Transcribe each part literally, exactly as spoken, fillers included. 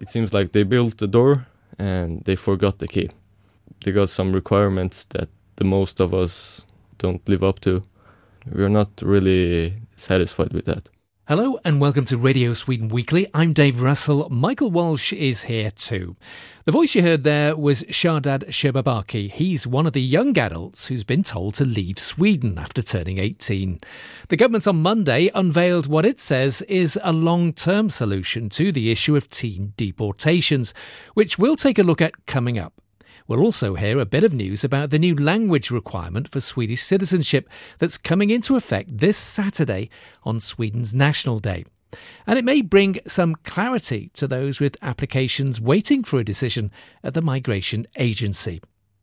It seems like they built the door and they forgot the key. They got some requirements that the most of us don't live up to. We're not really satisfied with that. Hello and welcome to Radio Sweden Weekly. I'm Dave Russell. Michael Walsh is here too. The voice you heard there was Shardad Shebabaki. He's one of the young adults who's been told to leave Sweden after turning eighteen. The government on Monday unveiled what it says is a long-term solution to the issue of teen deportations, which we'll take a look at coming up. We'll also hear a bit of news about the new language requirement for Swedish citizenship that's coming into effect this Saturday on Sweden's National Day. And it may bring some clarity to those with applications waiting for a decision at the Migration Agency.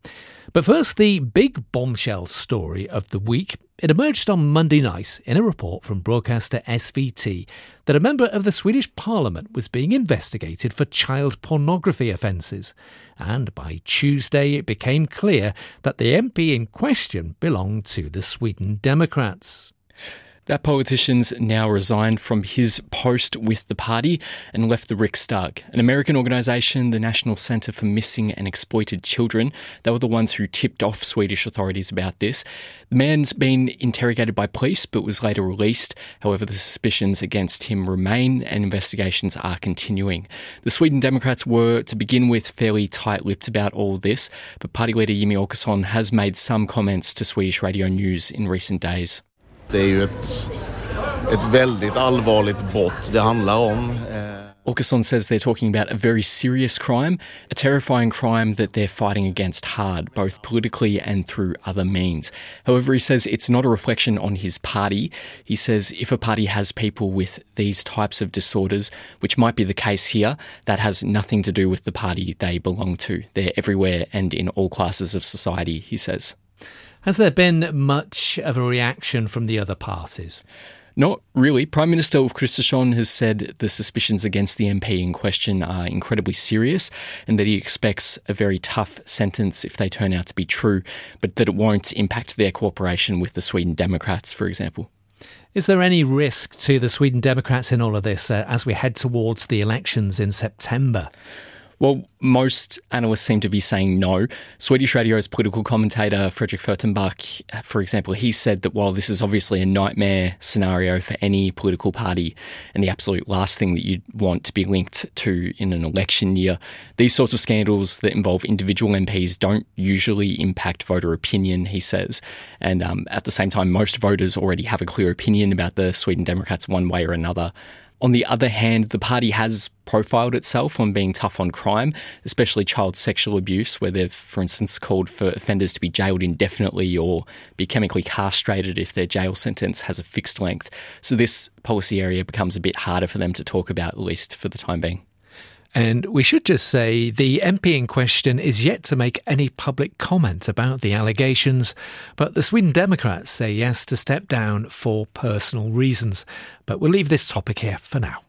But first, the big bombshell story of the week. It emerged on Monday night in a report from broadcaster S V T that a member of the Swedish Parliament was being investigated for child pornography offences. And by Tuesday, it became clear that the M P in question belonged to the Sweden Democrats. That politician's now resigned from his post with the party and left the Riksdag, an American organisation, the National Centre for Missing and Exploited Children. They were the ones who tipped off Swedish authorities about this. The man's been interrogated by police but was later released. However, the suspicions against him remain and investigations are continuing. The Sweden Democrats were, to begin with, fairly tight-lipped about all of this, but party leader Jimmie Åkesson has made some comments to Swedish Radio News in recent days. Det är ju ett, ett väldigt allvarligt brott det handlar om. Åkesson says they're talking about a very serious crime, a terrifying crime that they're fighting against hard, both politically and through other means. However, he says it's not a reflection on his party. He says if a party has people with these types of disorders, which might be the case here, that has nothing to do with the party they belong to. They're everywhere and in all classes of society, he says. Has there been much of a reaction from the other parties? Not really. Prime Minister Ulf Kristersson has said the suspicions against the M P in question are incredibly serious and that he expects a very tough sentence if they turn out to be true, but that it won't impact their cooperation with the Sweden Democrats, for example. Is there any risk to the Sweden Democrats in all of this uh, as we head towards the elections in September? Well, most analysts seem to be saying no. Swedish Radio's political commentator Fredrik Furtenbach, for example, he said that while this is obviously a nightmare scenario for any political party and the absolute last thing that you'd want to be linked to in an election year, these sorts of scandals that involve individual M Ps don't usually impact voter opinion, he says. And um, at the same time, most voters already have a clear opinion about the Sweden Democrats one way or another. On the other hand, the party has profiled itself on being tough on crime, especially child sexual abuse, where they've, for instance, called for offenders to be jailed indefinitely or be chemically castrated if their jail sentence has a fixed length. So this policy area becomes a bit harder for them to talk about, at least for the time being. And we should just say the M P in question is yet to make any public comment about the allegations, but the Sweden Democrats say yes to step down for personal reasons. But we'll leave this topic here for now.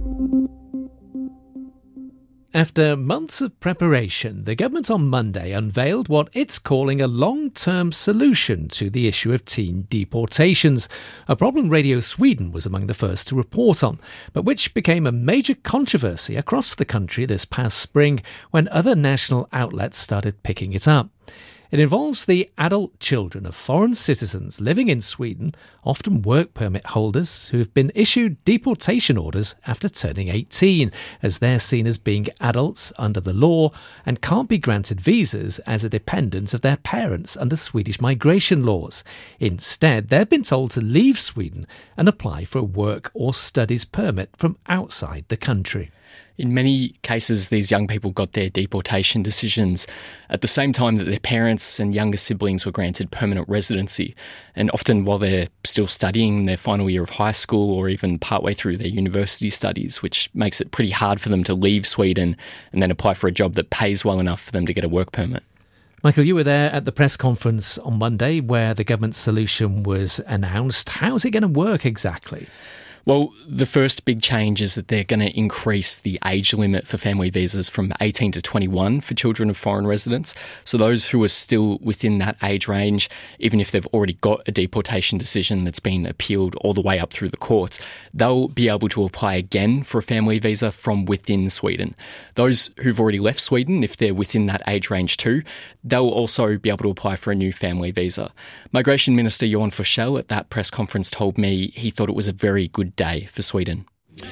After months of preparation, the government on Monday unveiled what it's calling a long-term solution to the issue of teen deportations, a problem Radio Sweden was among the first to report on, but which became a major controversy across the country this past spring when other national outlets started picking it up. It involves the adult children of foreign citizens living in Sweden, often work permit holders, who have been issued deportation orders after turning eighteen, as they're seen as being adults under the law and can't be granted visas as a dependent of their parents under Swedish migration laws. Instead, they've been told to leave Sweden and apply for a work or studies permit from outside the country. In many cases, these young people got their deportation decisions at the same time that their parents and younger siblings were granted permanent residency, and often while they're still studying their final year of high school or even partway through their university studies, which makes it pretty hard for them to leave Sweden and then apply for a job that pays well enough for them to get a work permit. Michael, you were there at the press conference on Monday where the government's solution was announced. How's it going to work exactly? Well, the first big change is that they're going to increase the age limit for family visas from eighteen to twenty-one for children of foreign residents. So those who are still within that age range, even if they've already got a deportation decision that's been appealed all the way up through the courts, they'll be able to apply again for a family visa from within Sweden. Those who've already left Sweden, if they're within that age range too, they'll also be able to apply for a new family visa. Migration Minister Johan Forssell at that press conference told me he thought it was a very good day for Sweden.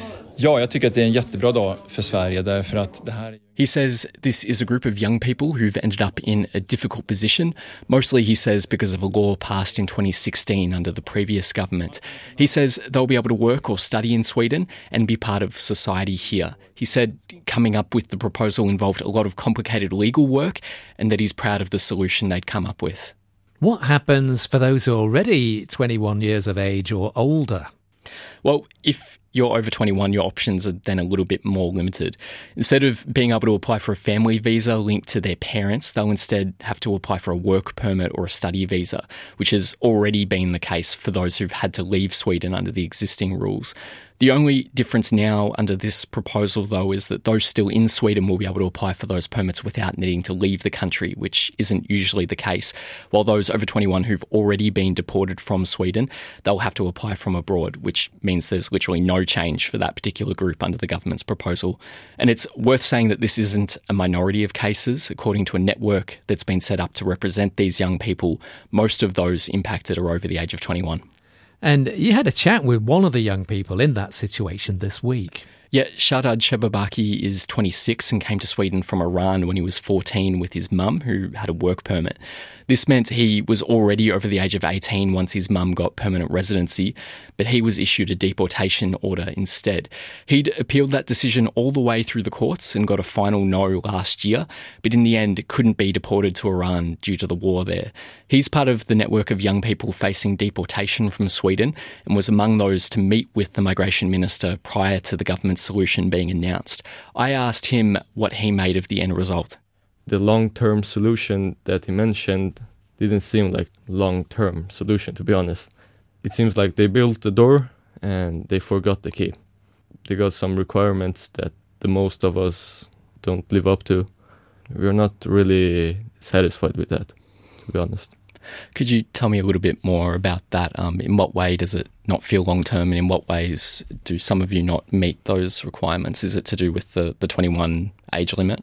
Ja, jag tycker att det är en jättebra dag för Sverige därför att det här. He says this is a group of young people who've ended up in a difficult position, mostly, he says, because of a law passed in twenty sixteen under the previous government. He says they'll be able to work or study in Sweden and be part of society here. He said coming up with the proposal involved a lot of complicated legal work and that he's proud of the solution they'd come up with. What happens for those who are already twenty-one years of age or older? Well, if you're over twenty-one, your options are then a little bit more limited. Instead of being able to apply for a family visa linked to their parents, they'll instead have to apply for a work permit or a study visa, which has already been the case for those who've had to leave Sweden under the existing rules. The only difference now under this proposal, though, is that those still in Sweden will be able to apply for those permits without needing to leave the country, which isn't usually the case. While those over twenty-one who've already been deported from Sweden, they'll have to apply from abroad, which means there's literally no change for that particular group under the government's proposal. And it's worth saying that this isn't a minority of cases. According to a network that's been set up to represent these young people, most of those impacted are over the age of twenty-one. And you had a chat with one of the young people in that situation this week. Yeah, Shardad Shebabaki is twenty-six and came to Sweden from Iran when he was fourteen with his mum, who had a work permit. This meant he was already over the age of eighteen once his mum got permanent residency, but he was issued a deportation order instead. He'd appealed that decision all the way through the courts and got a final no last year, but in the end couldn't be deported to Iran due to the war there. He's part of the network of young people facing deportation from Sweden and was among those to meet with the migration minister prior to the government's solution being announced. I asked him what he made of the end result. The long-term solution that he mentioned didn't seem like long-term solution, to be honest. It seems like they built the door and they forgot the key. They got some requirements that the most of us don't live up to. We're not really satisfied with that, to be honest. Could you tell me a little bit more about that? Um, in what way does it not feel long-term, and in what ways do some of you not meet those requirements? Is it to do with the, the twenty-one age limit?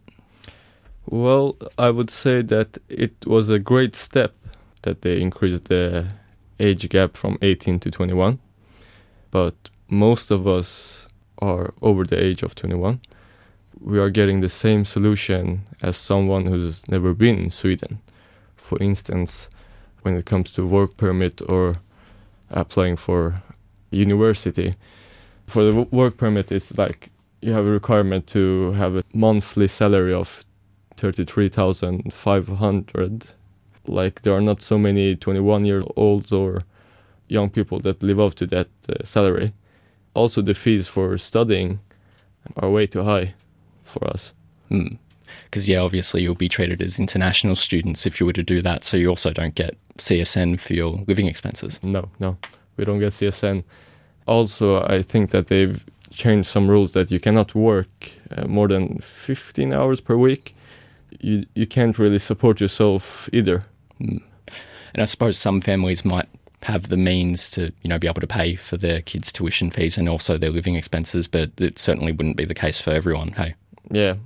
Well, I would say that it was a great step that they increased the age gap from eighteen to twenty-one. But most of us are over the age of twenty-one. We are getting the same solution as someone who's never been in Sweden. For instance, when it comes to work permit or applying for university. For the w- work permit, it's like you have a requirement to have a monthly salary of thirty-three thousand five hundred. Like there are not so many twenty-one-year-olds or young people that live up to that uh, salary. Also, the fees for studying are way too high for us. Because, mm. yeah, obviously you'll be treated as international students if you were to do that, so you also don't get C S N for your living expenses. No, no, we don't get C S N. Also, I think that they've changed some rules that you cannot work uh, more than fifteen hours per week. You you can't really support yourself either. Mm. And I suppose some families might have the means to, you know, be able to pay for their kids' tuition fees and also their living expenses, but it certainly wouldn't be the case for everyone, hey? Yeah,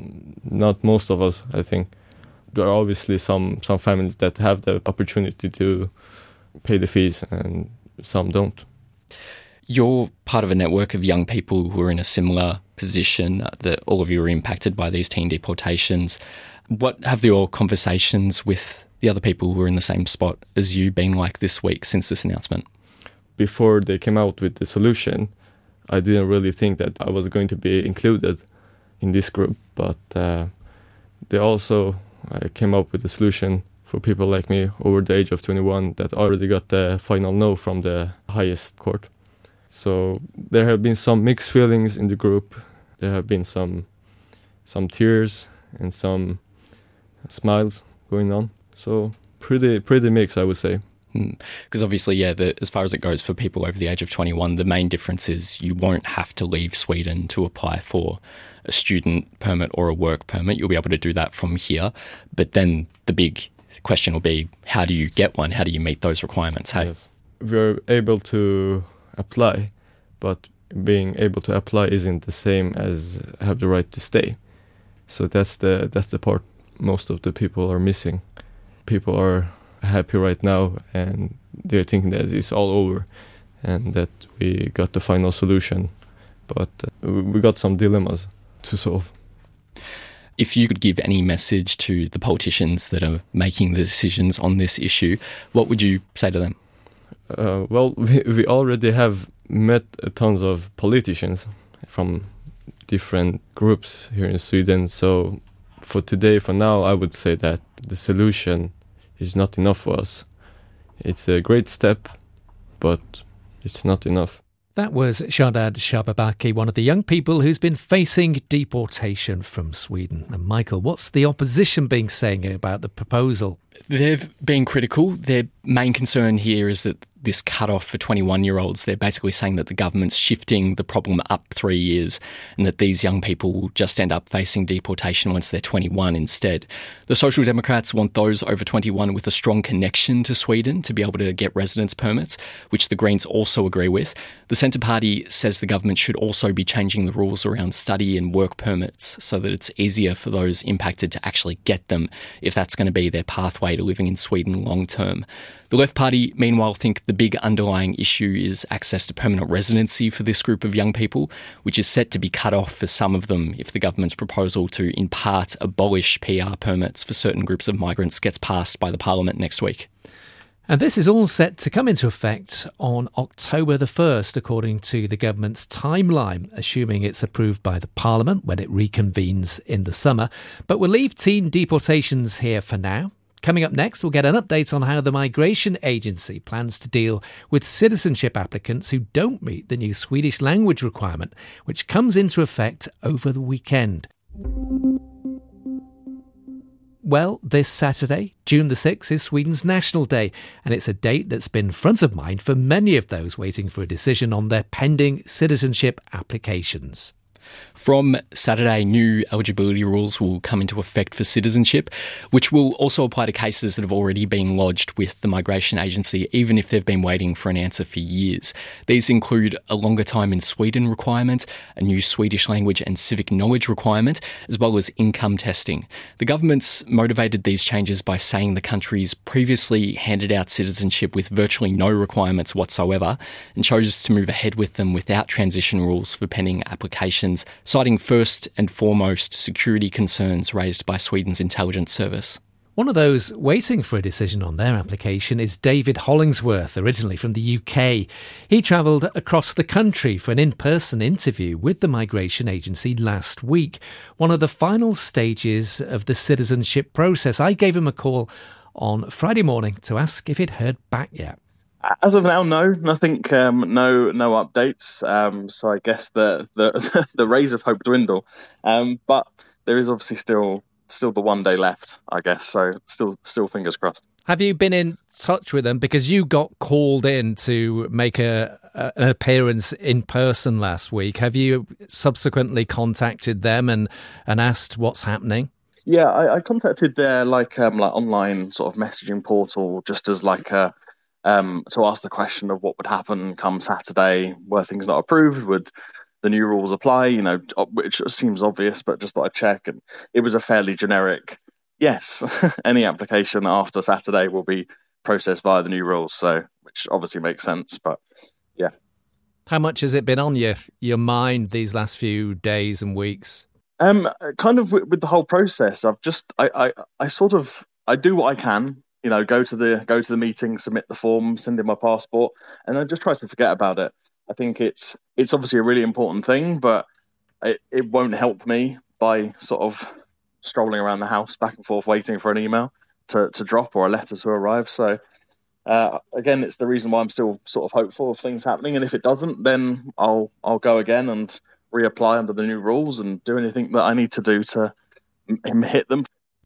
not most of us, I think. There are obviously some, some families that have the opportunity to pay the fees and some don't. You're part of a network of young people who are in a similar position, uh, that all of you are impacted by these teen deportations. What have your conversations with the other people who are in the same spot as you been like this week since this announcement? Before they came out with the solution, I didn't really think that I was going to be included in this group, but uh, they also uh, came up with a solution for people like me over the age of twenty-one that already got the final no from the highest court. So there have been some mixed feelings in the group. There have been some some tears and some smiles going on. So pretty pretty mixed, I would say. Because mm. obviously, yeah, the, as far as it goes for people over the age of twenty-one, the main difference is you won't have to leave Sweden to apply for a student permit or a work permit. You'll be able to do that from here. But then the big question will be, how do you get one? How do you meet those requirements? Hey? Yes. We're able to apply, but being able to apply isn't the same as have the right to stay. So that's the that's the part most of the people are missing. People are happy right now and they're thinking that it's all over and that we got the final solution, but uh, we got some dilemmas to solve. If you could give any message to the politicians that are making the decisions on this issue, what would you say to them? Uh, well, we, we already have met tons of politicians from different groups here in Sweden, so for today, for now, I would say that the solution is not enough for us. It's a great step, but it's not enough. That was Shardad Shababaki, one of the young people who's been facing deportation from Sweden. And Michael, what's the opposition being saying about the proposal? They've been critical. Their main concern here is that this cut-off for twenty-one-year-olds, they're basically saying that the government's shifting the problem up three years and that these young people will just end up facing deportation once they're twenty-one instead. The Social Democrats want those over twenty-one with a strong connection to Sweden to be able to get residence permits, which the Greens also agree with. The Centre Party says the government should also be changing the rules around study and work permits so that it's easier for those impacted to actually get them if that's going to be their pathway to living in Sweden long term. The Left Party, meanwhile, think the big underlying issue is access to permanent residency for this group of young people, which is set to be cut off for some of them if the government's proposal to, in part, abolish P R permits for certain groups of migrants gets passed by the Parliament next week. And this is all set to come into effect on October the first, according to the government's timeline, assuming it's approved by the Parliament when it reconvenes in the summer. But we'll leave teen deportations here for now. Coming up next, we'll get an update on how the Migration Agency plans to deal with citizenship applicants who don't meet the new Swedish language requirement, which comes into effect over the weekend. Well, this Saturday, June the sixth, is Sweden's National Day, and it's a date that's been front of mind for many of those waiting for a decision on their pending citizenship applications. From Saturday, new eligibility rules will come into effect for citizenship, which will also apply to cases that have already been lodged with the Migration Agency, even if they've been waiting for an answer for years. These include a longer time in Sweden requirement, a new Swedish language and civic knowledge requirement, as well as income testing. The government's motivated these changes by saying the country's previously handed out citizenship with virtually no requirements whatsoever and chose to move ahead with them without transition rules for pending applications, citing first and foremost security concerns raised by Sweden's intelligence service. One of those waiting for a decision on their application is David Hollingsworth, originally from the U K. He travelled across the country for an in-person interview with the Migration Agency last week, one of the final stages of the citizenship process. I gave him a call on Friday morning to ask if he'd heard back yet. As of now, no, nothing, um, no, no updates. Um, so I guess the the the rays of hope dwindle. Um, but there is obviously still still the one day left, I guess. So still still fingers crossed. Have you been in touch with them because you got called in to make a, a an appearance in person last week? Have you subsequently contacted them and and asked what's happening? Yeah, I, I contacted their like um like online sort of messaging portal just as like a. Um, to ask the question of what would happen come Saturday, were things not approved, would the new rules apply, you know, which seems obvious, but just thought I'd check. And it was a fairly generic, yes, any application after Saturday will be processed via the new rules, so which obviously makes sense, but yeah. How much has it been on your, your mind these last few days and weeks? Um, kind of with, with the whole process, I've just, I, I, I sort of, I do what I can. You know, go to the go to the meeting, submit the form, send in my passport, and I just try to forget about it. I think it's it's obviously a really important thing, but it, it won't help me by sort of strolling around the house back and forth waiting for an email to, to drop or a letter to arrive. So uh, again, it's the reason why I'm still sort of hopeful of things happening. And if it doesn't, then I'll I'll go again and reapply under the new rules and do anything that I need to do to m- hit them.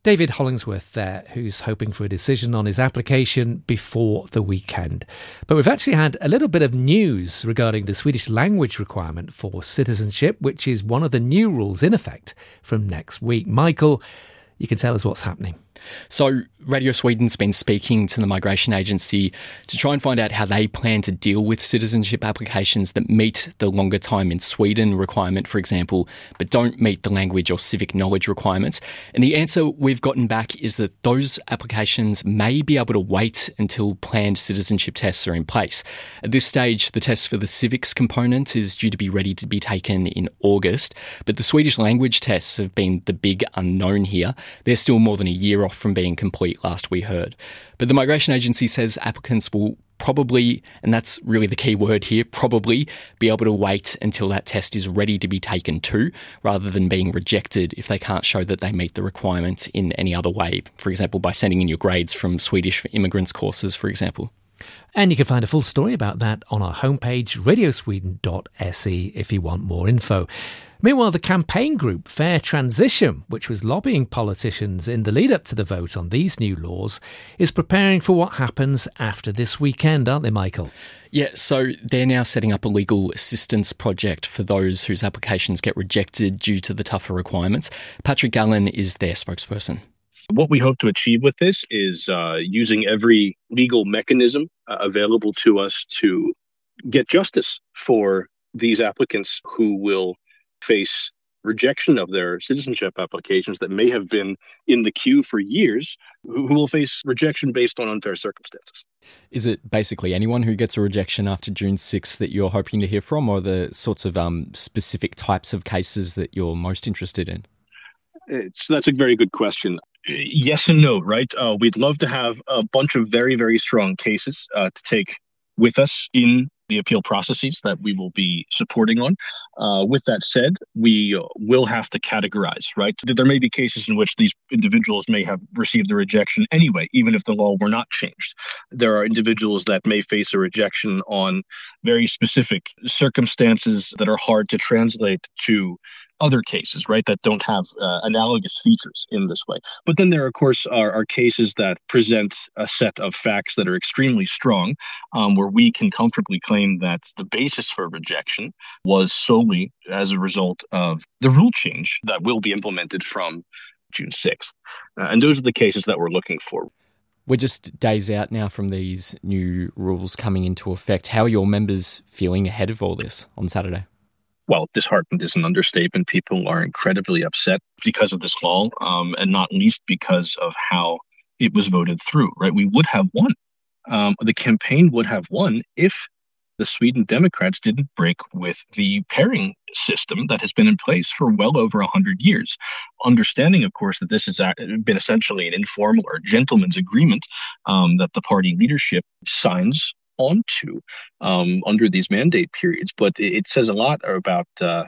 David Hollingsworth there, who's hoping for a decision on his application before the weekend. But we've actually had a little bit of news regarding the Swedish language requirement for citizenship, which is one of the new rules in effect from next week. Michael, you can tell us what's happening. So Radio Sweden's been speaking to the Migration Agency to try and find out how they plan to deal with citizenship applications that meet the longer time in Sweden requirement, for example, but don't meet the language or civic knowledge requirements. And the answer we've gotten back is that those applications may be able to wait until planned citizenship tests are in place. At this stage, the test for the civics component is due to be ready to be taken in August, but the Swedish language tests have been the big unknown here. They're still more than a year off from being complete, last we heard. But the Migration Agency says applicants will probably, and that's really the key word here, probably be able to wait until that test is ready to be taken too, rather than being rejected if they can't show that they meet the requirement in any other way, for example, by sending in your grades from Swedish for Immigrants courses, for example. And you can find a full story about that on our homepage, radio sweden dot s e, if you want more info. Meanwhile, the campaign group Fair Transition, which was lobbying politicians in the lead-up to the vote on these new laws, is preparing for what happens after this weekend, aren't they, Michael? Yeah, so they're now setting up a legal assistance project for those whose applications get rejected due to the tougher requirements. Patrick Gallen is their spokesperson. What we hope to achieve with this is uh, using every legal mechanism uh, available to us to get justice for these applicants who will face rejection of their citizenship applications that may have been in the queue for years, who will face rejection based on unfair circumstances. Is it basically anyone who gets a rejection after June sixth that you're hoping to hear from, or the sorts of um, specific types of cases that you're most interested in? It's, that's a very good question. Yes and no, right? Uh, we'd love to have a bunch of very, very strong cases uh, to take with us in the appeal processes that we will be supporting on. Uh, with that said, we will have to categorize, right? There may be cases in which these individuals may have received a rejection anyway, even if the law were not changed. There are individuals that may face a rejection on very specific circumstances that are hard to translate to other cases, right, that don't have uh, analogous features in this way. But then there, of course, are, are cases that present a set of facts that are extremely strong, um, where we can comfortably claim that the basis for rejection was solely as a result of the rule change that will be implemented from June sixth. Uh, and those are the cases that we're looking for. We're just days out now from these new rules coming into effect. How are your members feeling ahead of all this on Saturday? Well, disheartened is an understatement. People are incredibly upset because of this law, um, and not least because of how it was voted through, right? We would have won. Um, the campaign would have won if the Sweden Democrats didn't break with the pairing system that has been in place for well over one hundred years. Understanding, of course, that this has been essentially an informal or gentleman's agreement um, that the party leadership signs onto um, under these mandate periods. But it, it says a lot about uh,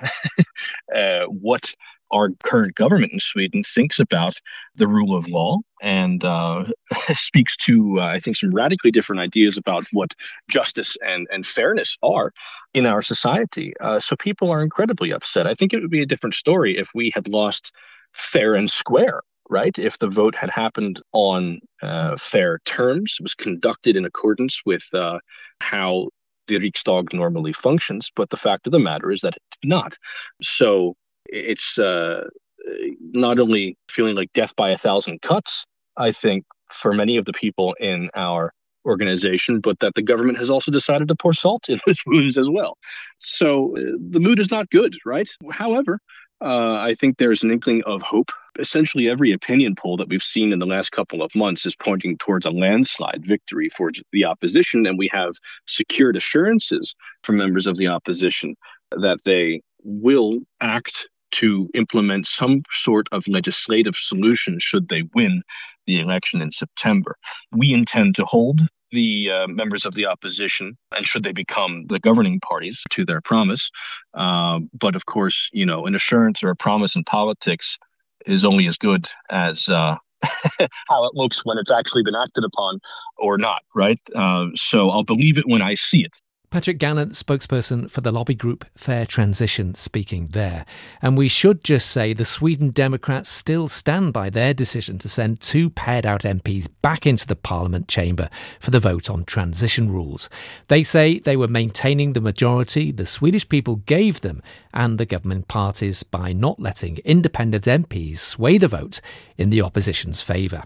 uh, what our current government in Sweden thinks about the rule of law, and uh, speaks to, uh, I think, some radically different ideas about what justice and, and fairness are in our society. Uh, so people are incredibly upset. I think it would be a different story if we had lost fair and square, right? If the vote had happened on uh, fair terms, was conducted in accordance with uh, how the Riksdag normally functions. But the fact of the matter is that it did not. So it's uh, not only feeling like death by a thousand cuts, I think, for many of the people in our organization, but that the government has also decided to pour salt in its wounds as well. So uh, the mood is not good, right? However, uh, I think there's an inkling of hope. Essentially, every opinion poll that we've seen in the last couple of months is pointing towards a landslide victory for the opposition, and we have secured assurances from members of the opposition that they will act to implement some sort of legislative solution should they win the election in September. We intend to hold the uh, members of the opposition, and should they become the governing parties, to their promise. Uh, but of course, you know, an assurance or a promise in politics is only as good as uh, how it looks when it's actually been acted upon or not, right? Uh, so I'll believe it when I see it. Patrick Gallant, spokesperson for the lobby group Fair Transition, speaking there. And we should just say the Sweden Democrats still stand by their decision to send two paired-out M Ps back into the Parliament chamber for the vote on transition rules. They say they were maintaining the majority the Swedish people gave them and the government parties by not letting independent M Ps sway the vote in the opposition's favour.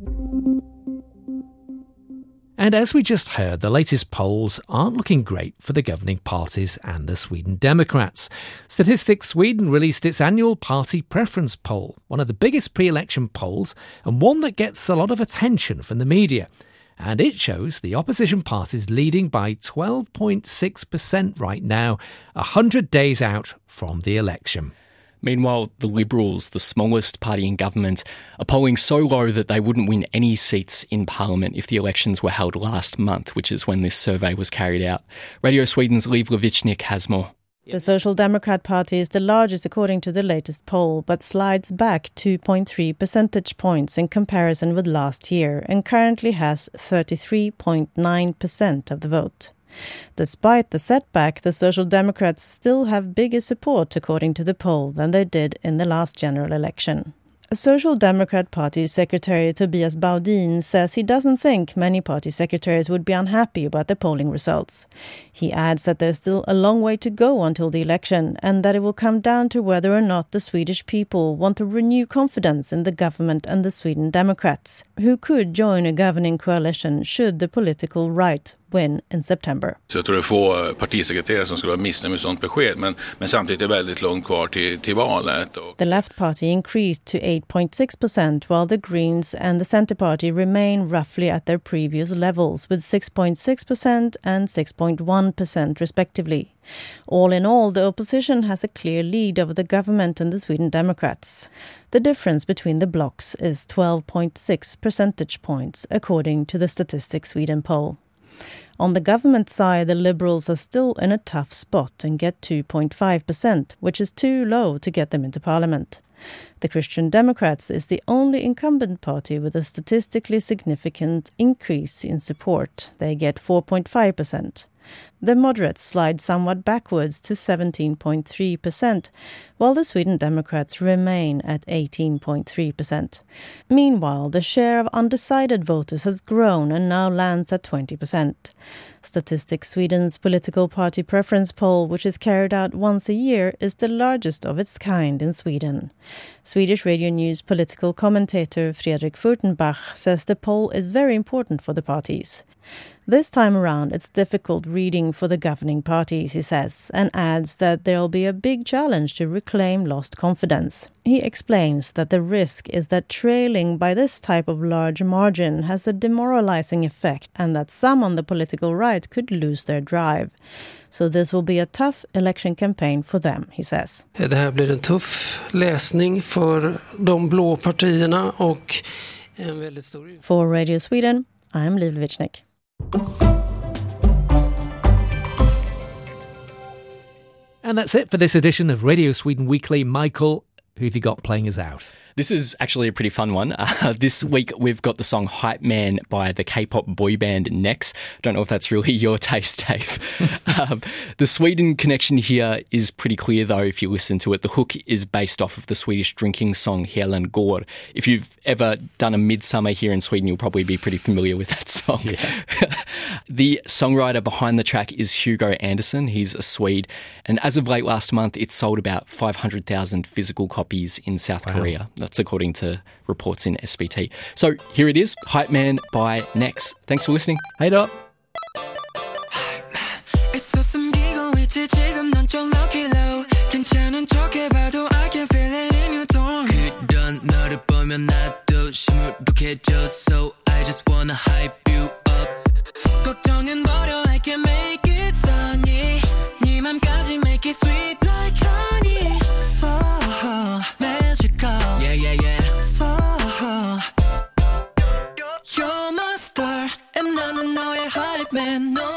And as we just heard, the latest polls aren't looking great for the governing parties and the Sweden Democrats. Statistics Sweden released its annual party preference poll, one of the biggest pre-election polls and one that gets a lot of attention from the media. And it shows the opposition parties leading by twelve point six percent right now, one hundred days out from the election. Meanwhile, the Liberals, the smallest party in government, are polling so low that they wouldn't win any seats in Parliament if the elections were held last month, which is when this survey was carried out. Radio Sweden's Liv Levitsnik has more. The Social Democrat Party is the largest according to the latest poll, but slides back two point three percentage points in comparison with last year and currently has thirty-three point nine percent of the vote. Despite the setback, the Social Democrats still have bigger support according to the poll than they did in the last general election. A Social Democrat Party Secretary Tobias Baudin says he doesn't think many party secretaries would be unhappy about the polling results. He adds that there's still a long way to go until the election and that it will come down to whether or not the Swedish people want to renew confidence in the government and the Sweden Democrats, who could join a governing coalition should the political right win in September. Så jag tror det är få partisekreterare som skulle vara missnöjda med sånt besked, men, men samtidigt är det väldigt långt kvar till, till valet. Och... The Left Party increased to eight point six percent, while the Greens and the Centre Party remain roughly at their previous levels, with six point six percent and six point one percent respectively. All in all, the opposition has a clear lead over the government and the Sweden Democrats. The difference between the blocs is twelve point six percentage points, according to the Statistics Sweden poll. On the government side, the Liberals are still in a tough spot and get two point five percent, which is too low to get them into Parliament. The Christian Democrats is the only incumbent party with a statistically significant increase in support. They get four point five percent. The moderates slide somewhat backwards to seventeen point three percent, while the Sweden Democrats remain at eighteen point three percent. Meanwhile, the share of undecided voters has grown and now lands at twenty percent. Statistics Sweden's political party preference poll, which is carried out once a year, is the largest of its kind in Sweden. Swedish Radio News political commentator Fredrik Furtenbach says the poll is very important for the parties. This time around, it's difficult reading for the governing parties, he says, and adds that there'll be a big challenge to reclaim lost confidence. He explains that the risk is that trailing by this type of large margin has a demoralizing effect and that some on the political right could lose their drive. So this will be a tough election campaign for them, he says. Det här blir en tuff läsning för de blå partierna och en väldigt stor... For Radio Sweden, I'm Liv Levitsnik. And that's it for this edition of Radio Sweden Weekly. Michael, who have you got playing us out? This is actually a pretty fun one. Uh, this week we've got the song Hype Man by the K-pop boy band Nex. Don't know if that's really your taste, Dave. um, the Sweden connection here is pretty clear, though, if you listen to it. The hook is based off of the Swedish drinking song Helen Gård. If you've ever done a midsummer here in Sweden, you'll probably be pretty familiar with that song. Yeah. The songwriter behind the track is Hugo Andersson. He's a Swede. And as of late last month, it sold about five hundred thousand physical copies in South wow. Korea. That's according to reports in S V T. So here it is, Hype Man by Nex. Thanks for listening. Hey, Dot. You're my star, and 나는 너의 hype man. No.